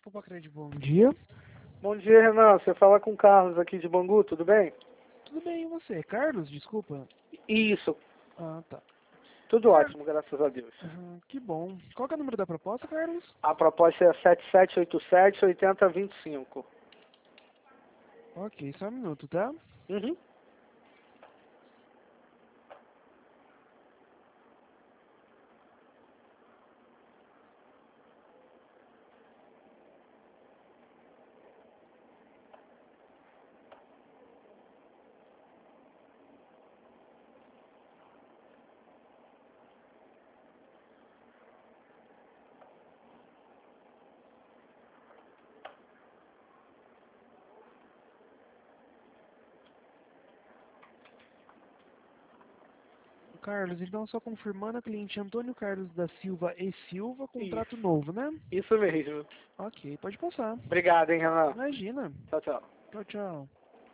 Popacred, bom dia. Bom dia, Renan. Você fala com o Carlos aqui de Bangu, tudo bem? Tudo bem, e você? Carlos, desculpa. Isso, Ah, tá. tudo ótimo, graças a Deus. Que bom. Qual que é o número da proposta, Carlos? A proposta é 7787-8025. Ok, só um minuto, tá? Uhum. Carlos, então só confirmando a cliente Antônio Carlos da Silva e Silva, contrato Isso. novo, né? Isso mesmo. Ok, pode passar. Obrigado, hein, Renan. Imagina. Tchau, tchau. Tchau, tchau.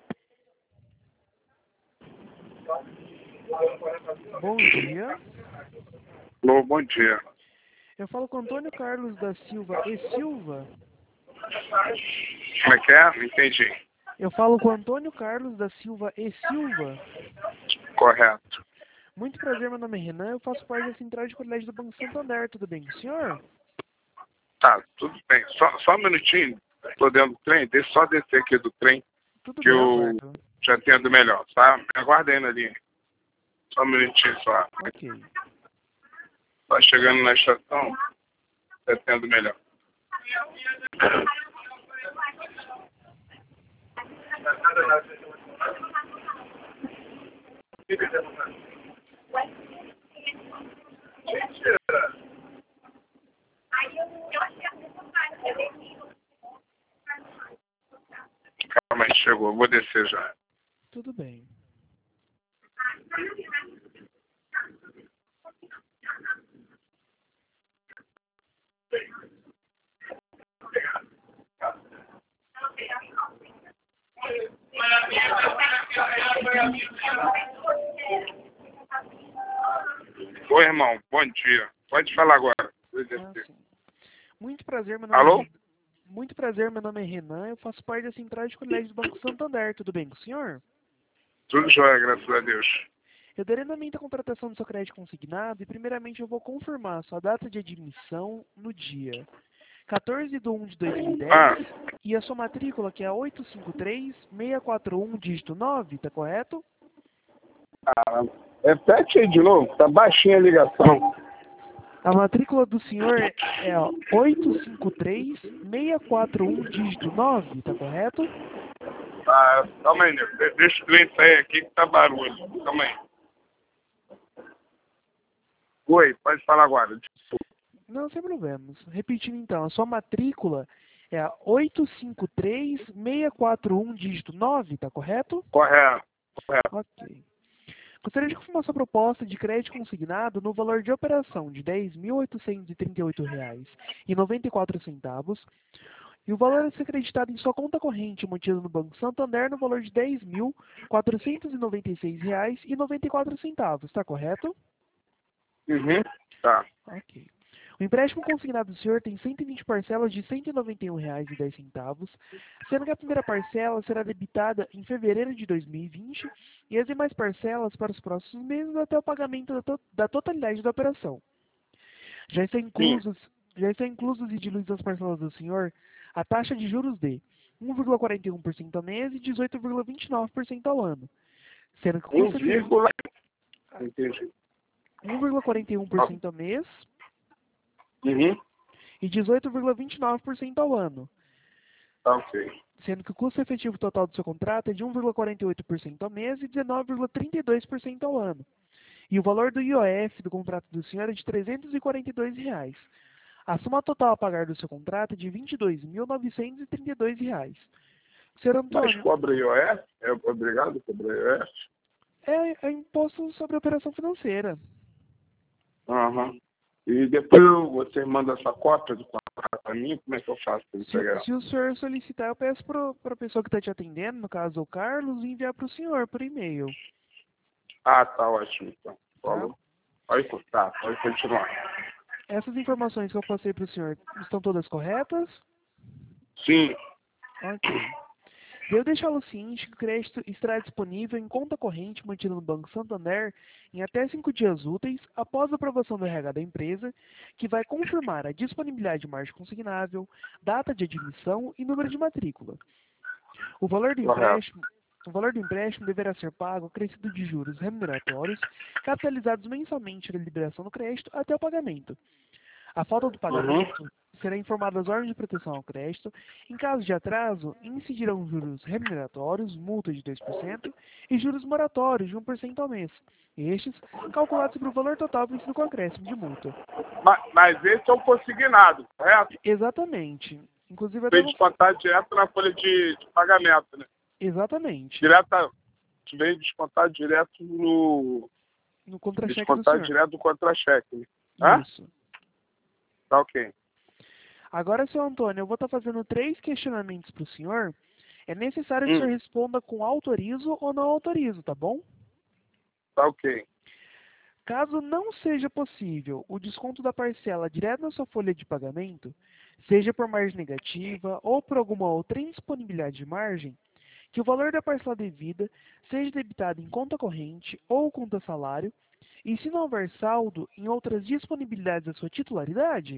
Bom dia. Alô, bom dia. Eu falo com Antônio Carlos da Silva e Silva. Como é que é? Não entendi. Eu falo com Antônio Carlos da Silva e Silva. Correto. Muito prazer, meu nome é Renan, eu faço parte da Central de Qualidade do Banco Santander, tudo bem com o senhor? Tá, tudo bem. Só um minutinho. Tô dentro do trem. Deixa eu só descer aqui do trem Tudo que bem, eu aguardo. já entendo melhor, tá? Me aguarda aí na linha. Só um minutinho só. Ok. Tá chegando na estação, já entendo melhor. Calma aí, chegou. Vou descer já. Tudo bem. Oi, irmão. Bom dia. Pode falar agora. Vou descer. Sim. Muito prazer, meu nome Alô? é Muito prazer, meu nome é Renan, eu faço parte da Central de Qualidade do Banco Santander, tudo bem com o senhor? Tudo jóia, graças a Deus. Eu darei andamento à contratação do seu crédito consignado e primeiramente eu vou confirmar a sua data de admissão no dia 14/1/2010 e a sua matrícula que é 853-641, dígito 9, tá correto? Repete aí de novo. Tá baixinha a ligação. A matrícula do senhor é 853-641, dígito 9, tá correto? Ah, calma aí, nego. Deixa o cliente sair aqui que tá barulho. Calma aí. Oi, pode falar agora. Desculpa. Não, sem problemas. Repetindo então, a sua matrícula é a 853-641, dígito 9, tá correto? Correto. Ok. Gostaria de confirmar sua proposta de crédito consignado no valor de operação de R$ 10.838,94 e o valor a ser acreditado em sua conta corrente mantida no Banco Santander no valor de R$ 10.496,94, tá correto? Uhum. Tá. Ok. O empréstimo consignado do senhor tem 120 parcelas de R$ 191,10, sendo que a primeira parcela será debitada em fevereiro de 2020 e as demais parcelas para os próximos meses até o pagamento da totalidade da operação. Já está inclusos e diluídos as parcelas do senhor a taxa de juros de 1,41% ao mês e 18,29% ao ano, sendo que o custo de Entendi. 1,41% ao mês Uhum. e 18,29% ao ano, Tá ok. sendo que o custo efetivo total do seu contrato é de 1,48% ao mês e 19,32% ao ano. E o valor do IOF do contrato do senhor é de R$ 342. A soma total a pagar do seu contrato é de R$ 22.932. Senhor Mas Antônio, cobra IOF? É obrigado a cobrar IOF? é imposto sobre a operação financeira. Aham. E depois você manda essa cópia do contrato para mim? Como é que eu faço para entregar? Se o senhor solicitar, eu peço para a pessoa que está te atendendo, no caso o Carlos, enviar para o senhor por e-mail. Ah, tá ótimo. Então. Tá? Falou. Pode pode continuar. Essas informações que eu passei para o senhor estão todas corretas? Sim. Ok. Devo deixá-lo ciente que o crédito estará disponível em conta corrente mantida no Banco Santander em até 5 dias úteis após a aprovação do RH da empresa, que vai confirmar a disponibilidade de margem consignável, data de admissão e número de matrícula. O valor do empréstimo deverá ser pago acrescido de juros remuneratórios, capitalizados mensalmente na liberação do crédito até o pagamento. A falta do pagamento será informada às ordens de proteção ao crédito. Em caso de atraso, incidirão juros remuneratórios, multa de 2% e juros moratórios de 1% ao mês. Estes calculados sobre o valor total vencido com acréscimo de multa. Mas esse é o consignado, correto? Exatamente. Inclusive até Vem descontar direto na folha de pagamento, né? Exatamente. Vem descontar direto no contra-cheque do descontar senhor. direto do contra-cheque. Né? Hã? Isso. Tá ok. Agora, senhor Antônio, eu vou estar fazendo 3 questionamentos para o senhor. É necessário que o senhor responda com autorizo ou não autorizo, tá bom? Tá ok. Caso não seja possível o desconto da parcela direto na sua folha de pagamento, seja por margem negativa ou por alguma outra indisponibilidade de margem, que o valor da parcela devida seja debitado em conta corrente ou conta salário, e se não houver saldo em outras disponibilidades da sua titularidade,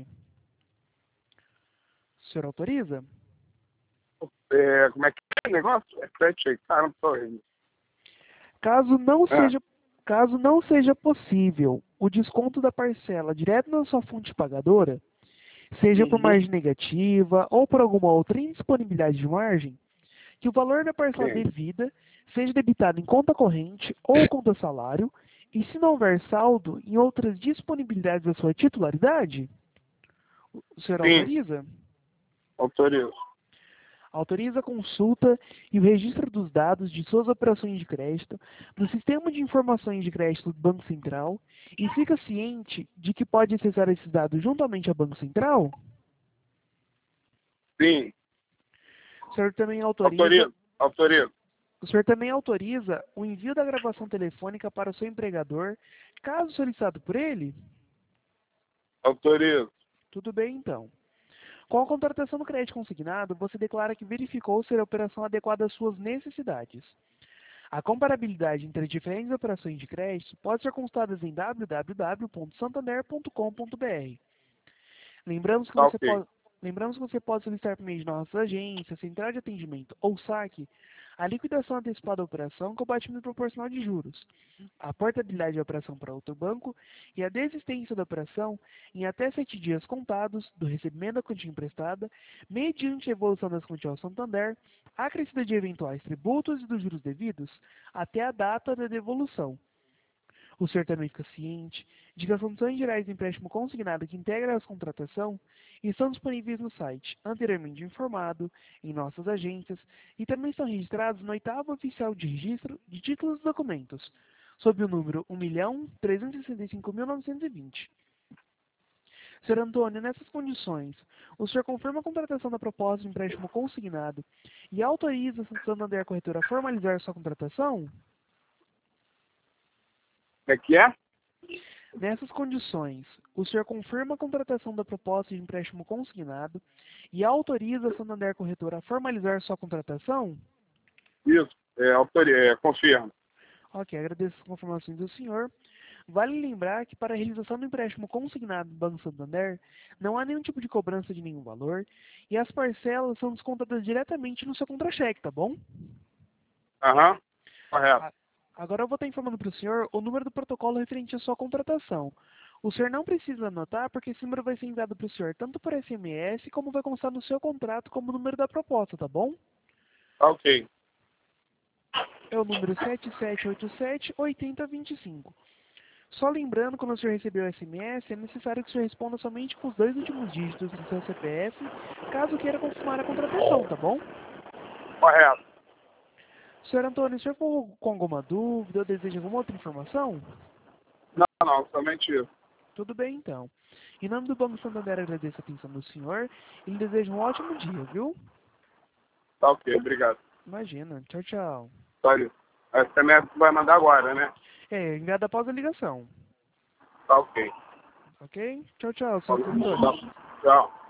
o senhor autoriza? Como é que é o negócio? Repete aí, cara, não tô rindo. Caso não seja possível o desconto da parcela direto na sua fonte pagadora, seja por margem negativa ou por alguma outra indisponibilidade de margem, que o valor da parcela devida seja debitado em conta corrente ou conta salário, e se não houver saldo em outras disponibilidades da sua titularidade, o senhor autoriza? Autorizo. Autoriza a consulta e o registro dos dados de suas operações de crédito no Sistema de Informações de Crédito do Banco Central e fica ciente de que pode acessar esses dados juntamente ao Banco Central? Sim. O senhor também autoriza... Autorizo. O senhor também autoriza o envio da gravação telefônica para o seu empregador, caso solicitado por ele? Autorizo. Tudo bem, então. Com a contratação do crédito consignado, você declara que verificou ser a operação adequada às suas necessidades. A comparabilidade entre as diferentes operações de crédito pode ser consultada em www.santander.com.br. Lembramos que você pode solicitar por meio de nossas agências, central de atendimento ou saque, a liquidação antecipada da operação com batimento proporcional de juros, a portabilidade da operação para outro banco e a desistência da operação em até 7 dias contados do recebimento da quantia emprestada, mediante a evolução das quantias ao Santander, acrescida de eventuais tributos e dos juros devidos, até a data da devolução. O senhor também fica ciente de que as condições gerais do empréstimo consignado que integra a contratação estão disponíveis no site, anteriormente informado, em nossas agências, e também estão registrados no 8º Oficial de Registro de Títulos e Documentos, sob o número 1.365.920. Sr. Antônio, nessas condições, o senhor confirma a contratação da proposta de empréstimo consignado e autoriza a Santander Corretora a formalizar sua contratação? Como é que é? Nessas condições, o senhor confirma a contratação da proposta de empréstimo consignado e autoriza a Santander Corretora a formalizar sua contratação? Isso, confirmo. Ok, agradeço as confirmações do senhor. Vale lembrar que para a realização do empréstimo consignado do Banco Santander, não há nenhum tipo de cobrança de nenhum valor e as parcelas são descontadas diretamente no seu contra-cheque, tá bom? Correto. Agora eu vou estar informando para o senhor o número do protocolo referente à sua contratação. O senhor não precisa anotar, porque esse número vai ser enviado para o senhor tanto por SMS, como vai constar no seu contrato como o número da proposta, tá bom? Ok. É o número 7787-8025. Só lembrando, quando o senhor receber o SMS, é necessário que o senhor responda somente com os 2 últimos dígitos do seu CPF, caso queira confirmar a contratação, tá bom? Correto. Senhor Antônio, o senhor ficou com alguma dúvida ou deseja alguma outra informação? Não, somente isso. Tudo bem, então. Em nome do Banco Santander, agradeço a atenção do senhor e lhe desejo um ótimo dia, viu? Tá ok, obrigado. Imagina. Tchau, tchau. Olha, a SMS vai mandar agora, né? Enviado após a ligação. Tá ok. Ok? Tchau, tchau, senhor Antônio. Tchau.